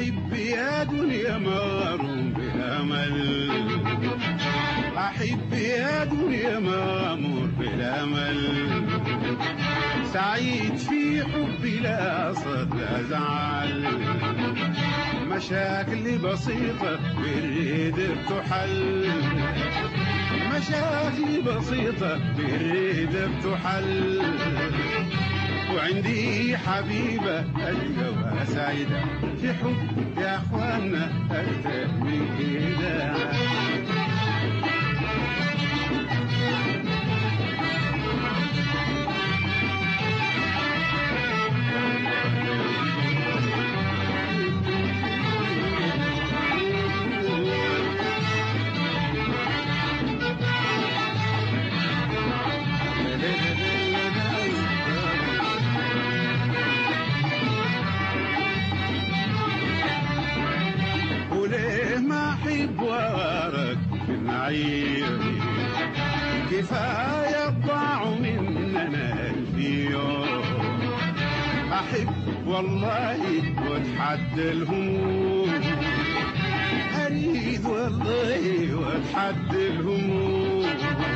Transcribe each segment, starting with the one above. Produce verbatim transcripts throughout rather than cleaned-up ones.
أحب يا دنيا مغروم بالأمل، أحب يا دنيا مغمور بالأمل، سعيد في حبي لا صد لا زعل، مشاكل بسيطة بالريد بتحل، مشاكل بسيطة بالريد بتحل، وعندي حبيبة ألقاها سعيدة في حب يا أخوانا أكتر من كده. وليه ما أحب وارك في النعيم، كفاية ضاعوا مننا في يوم، أحب والله واتحدى الهموم، أريد والله واتحدى الهموم،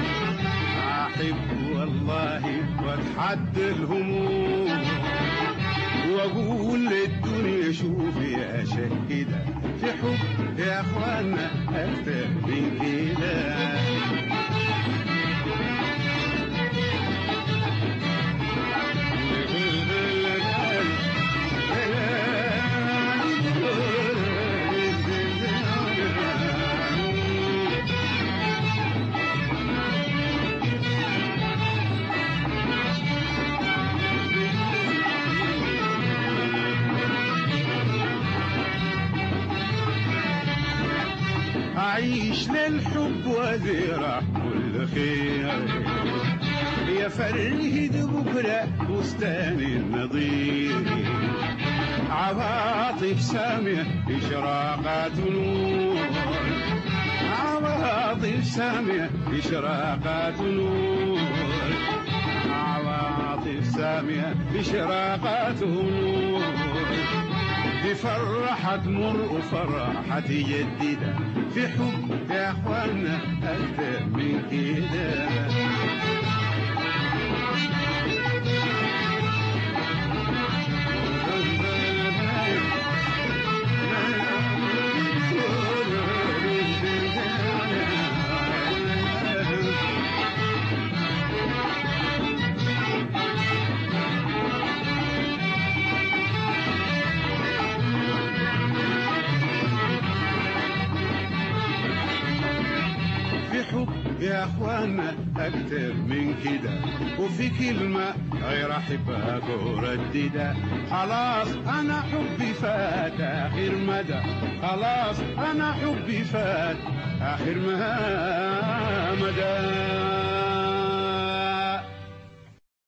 أحب والله واتحدى الهموم، واقول للدنيا شوفي يا شهيدة في حب يا اخوانا اكتر من كده. أعيش للحب وأزرع كل خير، يا فرهد بكرة بستان النظير، عواطف سامية إشراقات نور، عواطف سامية إشراقات نور، عواطف سامية إشراقات نور، بفرحة مر وفرحة جديدة في حب يا اخوانا اكتر من كده. يا اخوانا اكتر من كده، وفي كلمة غير احبها ورددها، خلاص انا حبي فات اخر مدى، خلاص انا حبي فات اخر مدى.